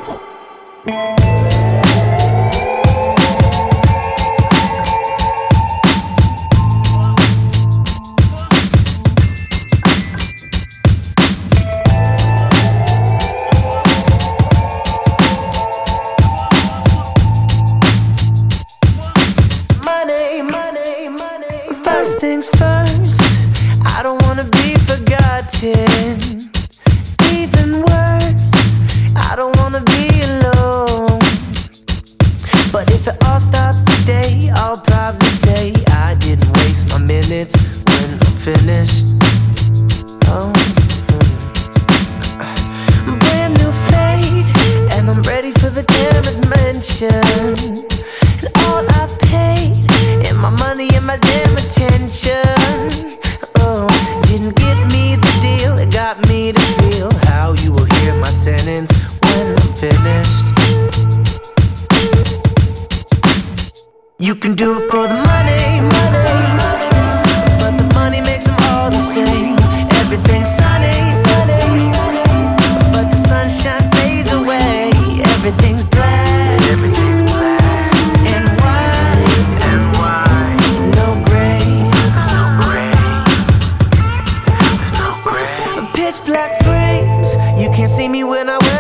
First things first, I don't wanna be forgotten. Even worse, I don't wanna be alone. But if it all stops today, I'll probably say I didn't waste my minutes when I'm finished. Oh, brand new fate, and I'm ready for the camera's mention. And all I paid, and my money and my damn attention, oh, didn't get me the deal. It got me to feel how you will hear my sentence when I'm finished. You can do it for the money, money, money, but the money makes them all the same. Everything's sunny, sunny, but the sunshine fades away. Everything's black, everything's black. Pitch black frames, you can't see me when I wear